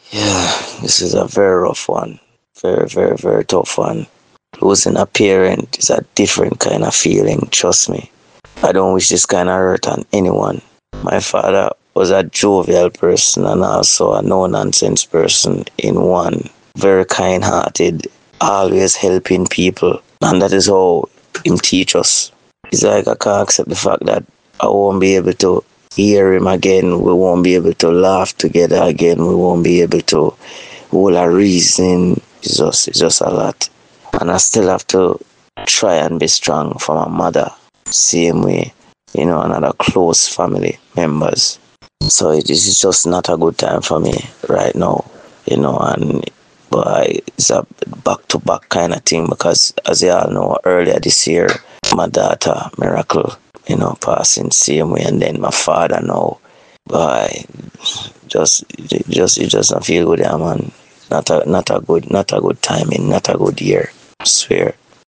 Yeah, this is a very rough one. Very, very, very tough one. Losing a parent is a different kind of feeling, trust me. I don't wish this kind of hurt on anyone. My father was a jovial person and also a no-nonsense person in one. Very kind-hearted, always helping people. And that is how him teach us. It's like I can't accept the fact that I won't be able to hear him again. We won't be able to laugh together again. We won't be able to hold a reason. It's just a lot. And I still have to try and be strong for my mother. Same way, another close family members. So this is just not a good time for me right now, and it's a back-to-back kind of thing because, as you all know, earlier this year, my daughter, Miracle, passing same way, and then my father now. Boy, it just don't feel good, yeah, man. Not a good timing, not a good year, I swear.